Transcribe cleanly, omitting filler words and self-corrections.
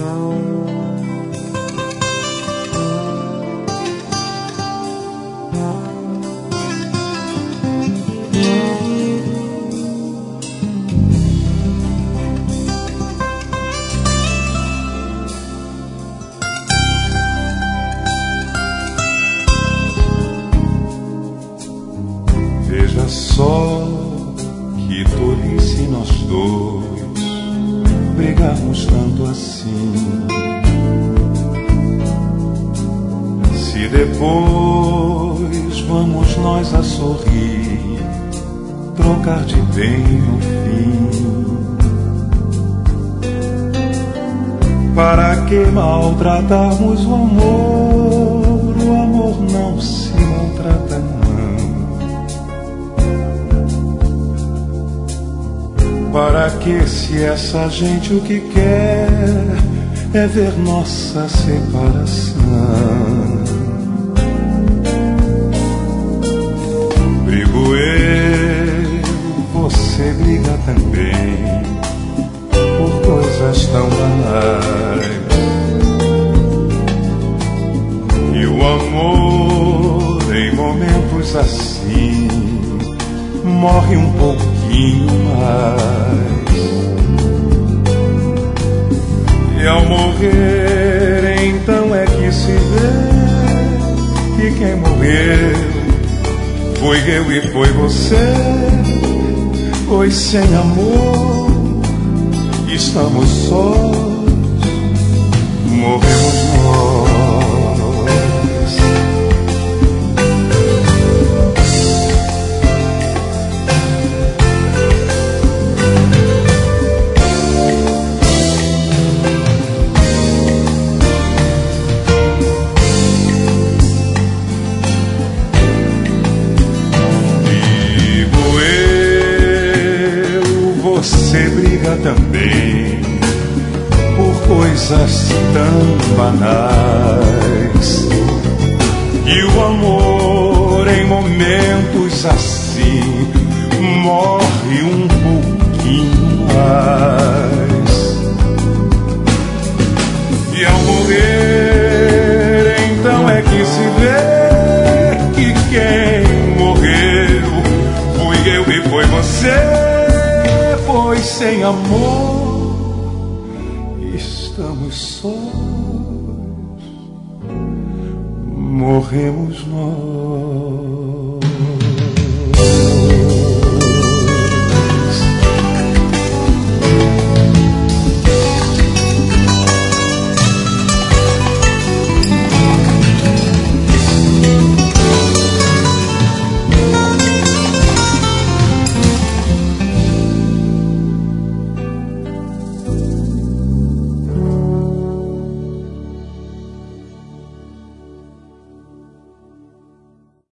Veja só que tolice nós dois brigarmos tanto assim. Se depois vamos nós a sorrir, trocar de bem no fim. Para que maltratarmos o amor? O amor não se maltrata, não. Para que, se essa gente o que quer é ver nossa separação? Brigo eu, você briga também, por coisas tão banais. E o amor, em momentos assim, morre um pouquinho mais. E ao morrer, então é que se vê que quem morreu foi eu e foi você. Pois sem amor estamos sós, morremos nós. Você briga também por coisas tão banais. E o amor, em momentos assim, morre um pouquinho mais. E ao morrer, então é que se vê que quem morreu fui eu e foi você. Pois sem amor estamos sós, morremos nós.